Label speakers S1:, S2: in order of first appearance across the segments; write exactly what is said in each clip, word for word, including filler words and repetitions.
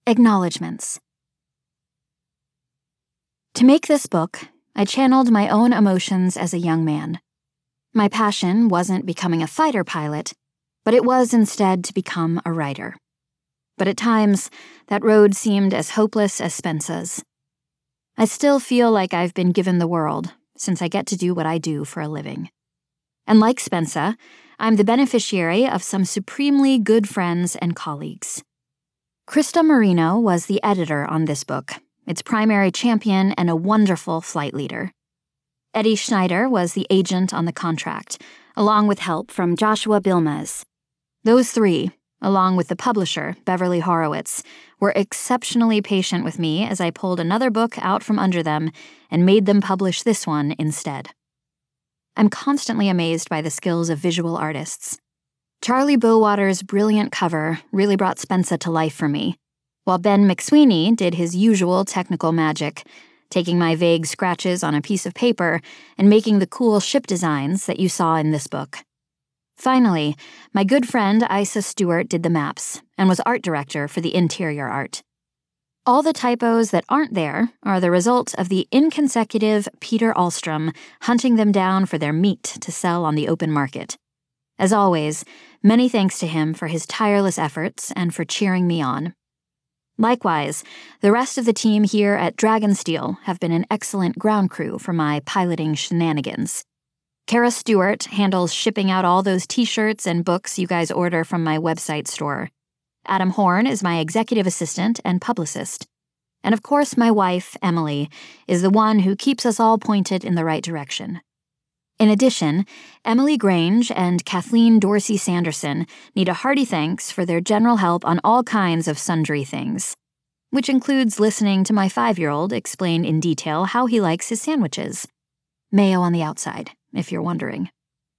S1: Acknowledgements. To make this book, I channeled my own emotions as a young man. My passion wasn't becoming a fighter pilot, but it was instead to become a writer. But at times, that road seemed as hopeless as Spensa's. I still feel like I've been given the world, since I get to do what I do for a living. And like Spensa, I'm the beneficiary of some supremely good friends and colleagues. Krista Marino was the editor on this book, its primary champion and a wonderful flight leader. Eddie Schneider was the agent on the contract, along with help from Joshua Bilmez. Those three, along with the publisher, Beverly Horowitz, were exceptionally patient with me as I pulled another book out from under them and made them publish this one instead. I'm constantly amazed by the skills of visual artists. Charlie Bowater's brilliant cover really brought Spensa to life for me, while Ben McSweeney did his usual technical magic, taking my vague scratches on a piece of paper and making the cool ship designs that you saw in this book. Finally, my good friend Isa Stewart did the maps and was art director for the interior art. All the typos that aren't there are the result of the inconsecutive Peter Ahlstrom hunting them down for their meat to sell on the open market. As always, many thanks to him for his tireless efforts and for cheering me on. Likewise, the rest of the team here at Dragonsteel have been an excellent ground crew for my piloting shenanigans. Kara Stewart handles shipping out all those t-shirts and books you guys order from my website store. Adam Horn is my executive assistant and publicist. And of course, my wife, Emily, is the one who keeps us all pointed in the right direction. In addition, Emily Grange and Kathleen Dorsey Sanderson need a hearty thanks for their general help on all kinds of sundry things, which includes listening to my five-year-old explain in detail how he likes his sandwiches. Mayo on the outside, if you're wondering.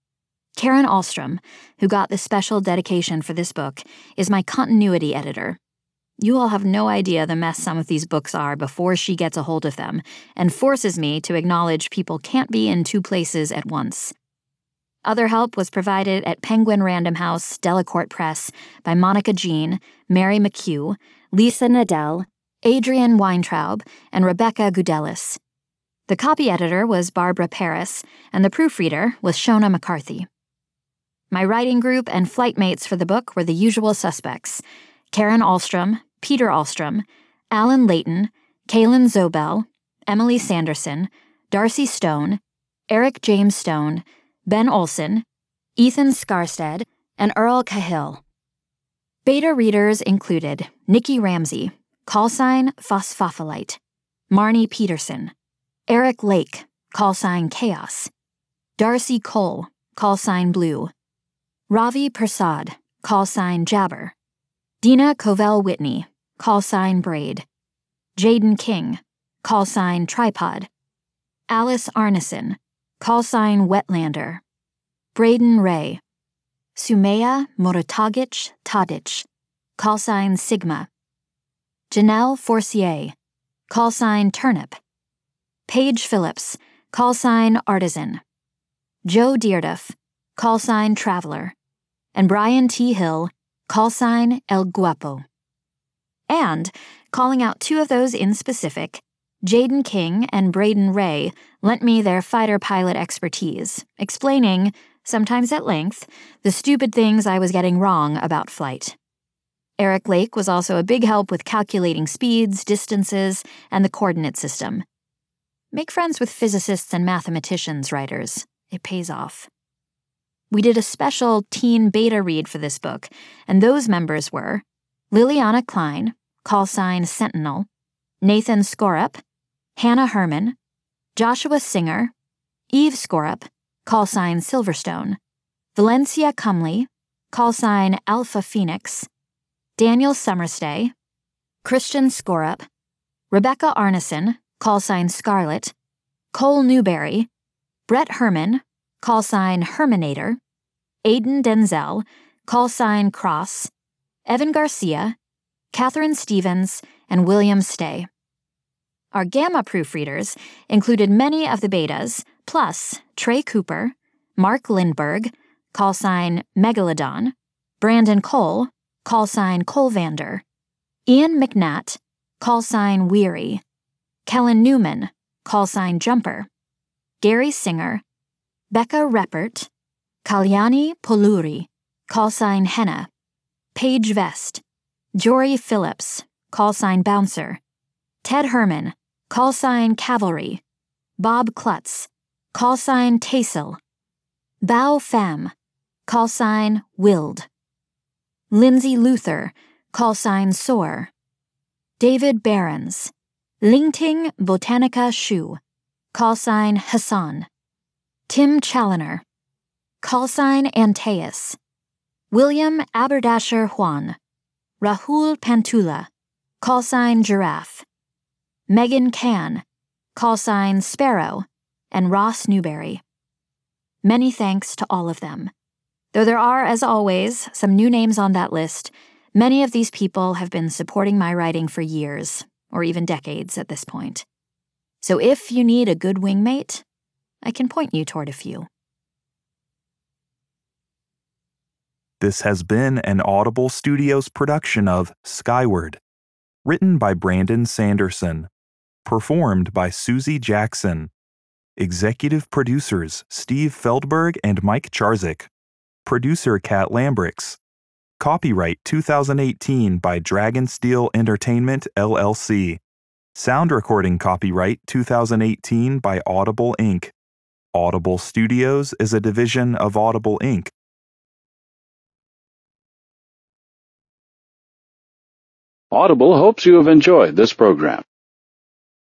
S1: Karen Ahlstrom, who got the special dedication for this book, is my continuity editor. You all have no idea the mess some of these books are before she gets a hold of them, and forces me to acknowledge people can't be in two places at once. Other help was provided at Penguin Random House, Delacorte Press, by Monica Jean, Mary McHugh, Lisa Nadell, Adrian Weintraub, and Rebecca Goudelis. The copy editor was Barbara Paris, and the proofreader was Shona McCarthy. My writing group and flight mates for the book were the usual suspects: Karen Ahlstrom, Peter Ahlstrom, Alan Layton, Kaylin Zobel, Emily Sanderson, Darcy Stone, Eric James Stone, Ben Olson, Ethan Skarstead, and Earl Cahill. Beta readers included Nikki Ramsey, callsign Phosphophylite, Marnie Peterson, Eric Lake, callsign Chaos, Darcy Cole, callsign Blue, Ravi Persad, callsign Jabber, Dina Covell Whitney, callsign Braid, Jaden King, callsign Tripod, Alice Arneson, callsign Wetlander, Braden Ray, Sumaya Morotagic Tadic, callsign Sigma, Janelle Forcier, callsign Turnip, Paige Phillips, callsign Artisan, Joe Dearduff, callsign Traveler, and Brian T. Hill, callsign El Guapo. And, calling out two of those in specific, Jaden King and Braden Ray lent me their fighter pilot expertise, explaining, sometimes at length, the stupid things I was getting wrong about flight. Eric Lake was also a big help with calculating speeds, distances, and the coordinate system. Make friends with physicists and mathematicians, writers. It pays off. We did a special teen beta read for this book, and those members were Liliana Klein, callsign Sentinel, Nathan Skorup, Hannah Herman, Joshua Singer, Eve Skorup, callsign Silverstone, Valencia Cumley, callsign Alpha Phoenix, Daniel Summerstay, Christian Skorup, Rebecca Arneson, callsign Scarlet, Cole Newberry, Brett Herman, callsign Herminator, Aiden Denzel, callsign Cross, Evan Garcia, Catherine Stevens, and William Stay. Our Gamma proofreaders included many of the betas, plus Trey Cooper, Mark Lindberg, callsign Megalodon, Brandon Cole, callsign Colvander, Ian McNatt, call sign Weary, Kellen Newman, call sign Jumper, Gary Singer, Becca Reppert, Kalyani Poluri, call sign Henna, Paige Vest, Jory Phillips, call sign Bouncer, Ted Herman, call sign Cavalry, Bob Klutz, call sign Tasil, Bao Pham, call sign Wild, Lindsay Luther, call sign Soar, David Behrens, Lingting Botanica Shu, call sign Hassan, Tim Challoner, call sign Antaeus, William Aberdasher Juan, Rahul Pantula, call sign Giraffe, Megan Can, call sign Sparrow, and Ross Newberry. Many thanks to all of them. Though there are, as always, some new names on that list, many of these people have been supporting my writing for years, or even decades at this point. So if you need a good wingmate, I can point you toward a few.
S2: This has been an Audible Studios production of Skyward, written by Brandon Sanderson, performed by Susie Jackson, executive producers Steve Feldberg and Mike Charzik, producer Kat Lambrix, copyright two thousand eighteen by Dragonsteel Entertainment, L L C, sound recording copyright two thousand eighteen by Audible Incorporated. Audible Studios is a division of Audible Incorporated.
S3: Audible hopes you have enjoyed this program.